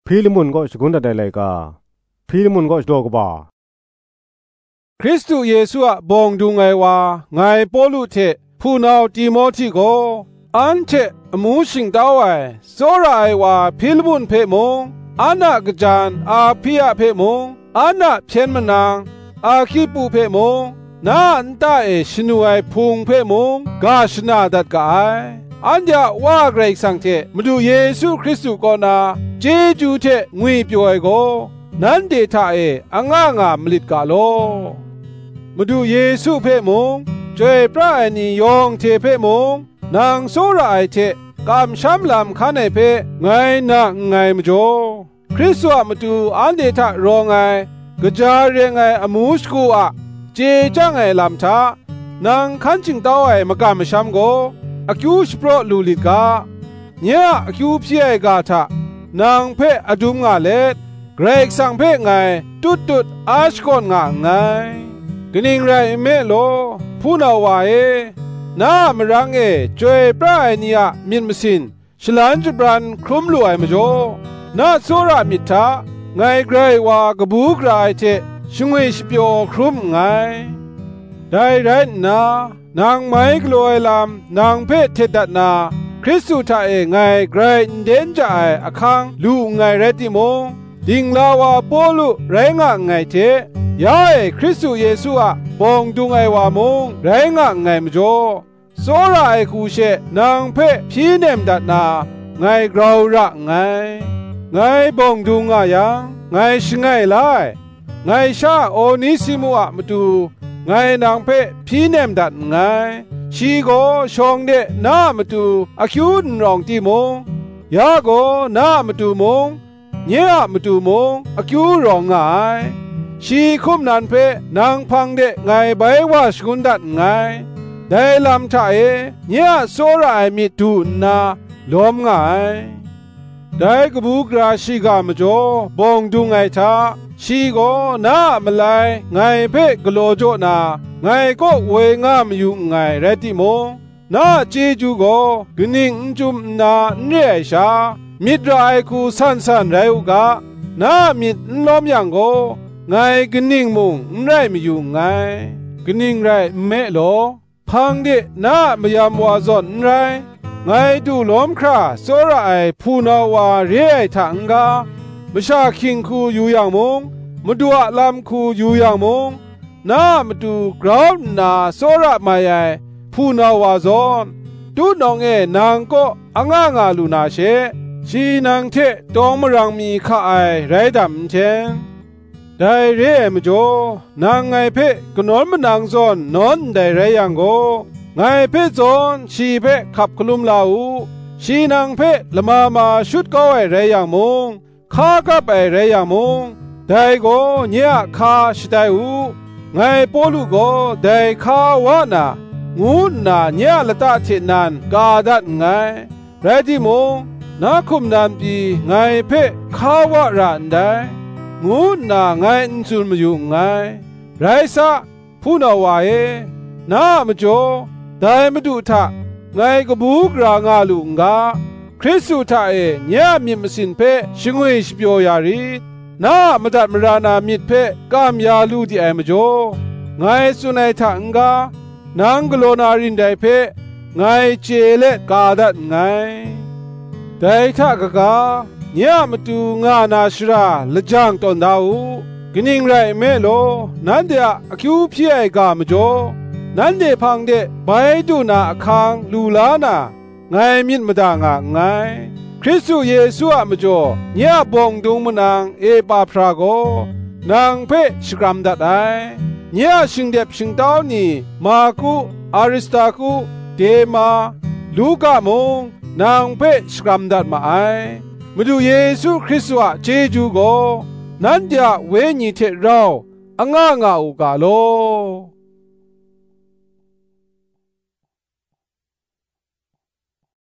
ဖိလိမွန်ကိုစကွန်တဲ့လေကဖိလိမွန်ကိုတော့ကပါคริสต์เยซูอะบองดูไงวาไงปอลุเทผู้นาวติโมธีโกอันเทอมูสิงดาวไอโซราไอวาพิลบุนเพมงอานะกจานอาพิยะเพมงอานะเพียนมนางอาคิปูเพมงนาอันตาเอชนูไอพุงเพมงกาชนาดัดกายอันยาว่าเกรกสังเทมาดูเยซูคริสต์ก่อนนาเจจูเทงุยป่วยโกนั้นเดทาเออังงามลิดกาโลมาดูเยซูเพ่มงจวยพระนิยองเทเพ่มงนางโซราไอเทกามช้ำลำขันไอเพ่ไงนะไงมจ่อคริสต์มาดูอันเดทารองไงกระจายเรียงไงอมูสกูอะเจจังไงลำทานางขันจิงเต้าไอมากามช้ำโกอคิวสโปรลูลิกาเนี่ยอคิวพี่ไอกาทานางเพ่อดุมงาเล็ดเกรกสังเพ่ไงตุดอาชกอนงาไงกนิ่งไรเมโลผู้นาวาเอน้ามรังเอจวยปลายเนียมินมสินฉลันจุบรันคลุมลวยมจ่อน้าโซรามิทาไงไกรว่ากบูกรายเทชงเวชเปียวคลุมไงได้ไรนานางไม้กลวยลำนางเพศเทดัดนาคริสตุทาเอไงไกรเดนจ่ายอคังลูไงเรติมงดิงลาวาโปลุไรงะไงเทยาเอคริสตุเยซูอะบองดุงไอวามงไรงะไงมจ่อโซราไอคูเชนางเพพีเนมดัดนาไงกราวระไงไงบองดุงอะยังไงชงไงไลไงชาโอนิซิมุอะมาดูไงนางเพพีเนมดัดไงชีโกชองเดนามาดูอคิวรองตีมงยาโกนามาดูมงเนี่ยมาดูมงอคิวรองไงชีคุมนันเพนางพังเดไงใบว่าสกุนดัดไงได้ลำชาเอเนี่ยโซราไอมิดูนาล้มไงได้กบูกราชิกามจ่อบองดูไงทาชีโกนามาไลไงเพกโลโจนาไงก็เวงามอยู่ไงเรติมงนาเจจูโกกนิ่งจุมนาเนชามิดรายคูสันไรอุกานามิดล้อมยังโกไงกนิ่งมุงไรไม่อยู่ไงกนิ่งไรเมโลพังเดนาไม่ยามวาซอนไรไงดูล้อมคราโซราไอพูนาวาเรียไอทังกามชาคิงคูอยู่อย่างมงมาดูอะลำคูอยู่อย่างมงนามาดูกราวนาโซระมาใหญ่พูนาวาซอนดูน้องเอนางก็อ่างงาลูนาเชชีนางเทตองมรังมีข้าไอไรดำเชนได้เร่มจ่อนางไงเพกนอนมันนางซอนนอนได้ไรยังโกไงเพซอนชีเพขับคลุมลาวชีนางเพละมาชุดก็ไอไรยังมงข้าก็ไปไรยังมงได้ก็เนี่ยข้าชิดาอูไงปอลูก็ได้ข้าวานางูนาเนี่ยละตาเทนันกาดัดไงไรที่มงนักคุมนันปีไงเพข้าวารันได้งูนาไงอินซูมอยู่ไงไรซะผู้นาวาเอน้ามจ่อได้มาดูท่าไงกบูกรางาลุงกาคริสตุท่าเอเนี่ยมีมสินเพชงเวชเปียวยารีน้ามาดัดมรานามิดเพกามยาลูดีไอมจ่อไงสุนัยทังกานางกโลนารินไดเพไงเจเลกาดัดไงได้ทักกาเนี่ยมาดูงานาชราละจังตอนดาวกนิ่งไรเมโลนั่นเดียอคิวพี่ไอกามจ่อนั่นเดพังเดไปดูนาคังลูลานาไงมิดมาดางไงคริสตุเยซูอะมจ่อเนี่ยบองดุงมนางเอปาพราโกนางเพชกรัมดัดไอเนี่ยชิงเดบชิงดาวนี่มาคุอาริสตาคุเดมาลูกามงนางเพชกรัมดัดมาไอมาดูเยซูคริสต์อะเจจูโกนั้นเดียเวญีเทเราอ่างงาอูกาโล